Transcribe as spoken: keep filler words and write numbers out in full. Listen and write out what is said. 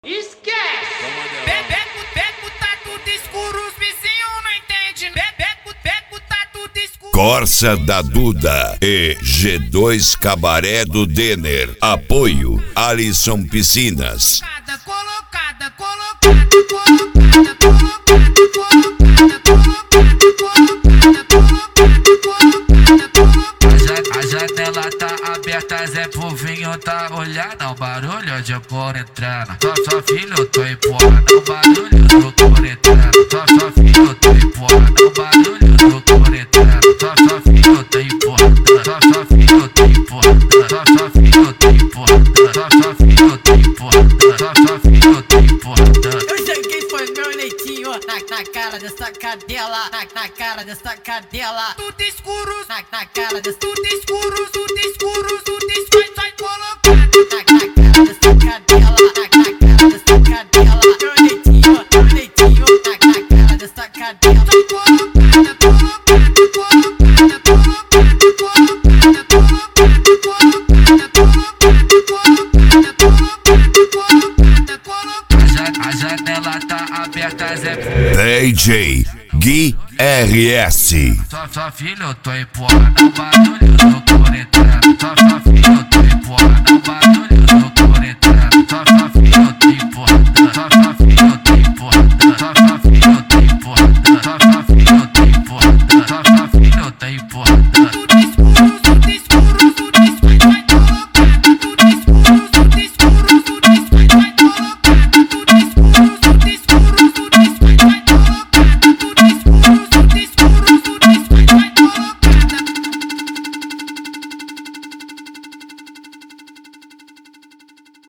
Esquece! Bebeco, beco, tá tudo escuro, os vizinhos não entendem. Bebeco, beco, tá tudo escuro. Corsa da Duda e G dois Cabaré do Denner. Apoio Alisson Piscinas. Colocada, colocada, colocada, colocada, colocada, colocada. A janela tá aberta, Zé Povinho tá olhando o barulho de cor entrando. Só, só filho, tô empurrando o barulho do cor entrando. Só, só filho, tô empurrando o barulho do cor entrando. Só, só filho, tô empurrando. Só, só filho, tô empurrando. Só, só filho, tô empurrando. Só, só filho, tô empurrando. Só, só filho, tô empurrando. Eu joguei foi meu leitinho na, na cara dessa cadela, na, na cara dessa cadela. Tudo escuro, Na, na cara dessa tudo escuro, tudo escuro, tudo escuro, sai colocado. na, na cara dessa cadela, na, na cara dessa cadela. Meu leitinho, meu leitinho na, na cara dessa cadela. Colocada, colocada, colocada, colocada, colocada, colocada, colocada, colocada, colocada. A janela tá aberta, Zé. D J Gui R S. Só, só filho, tô empurrando o barulho do cor entrando. Só, só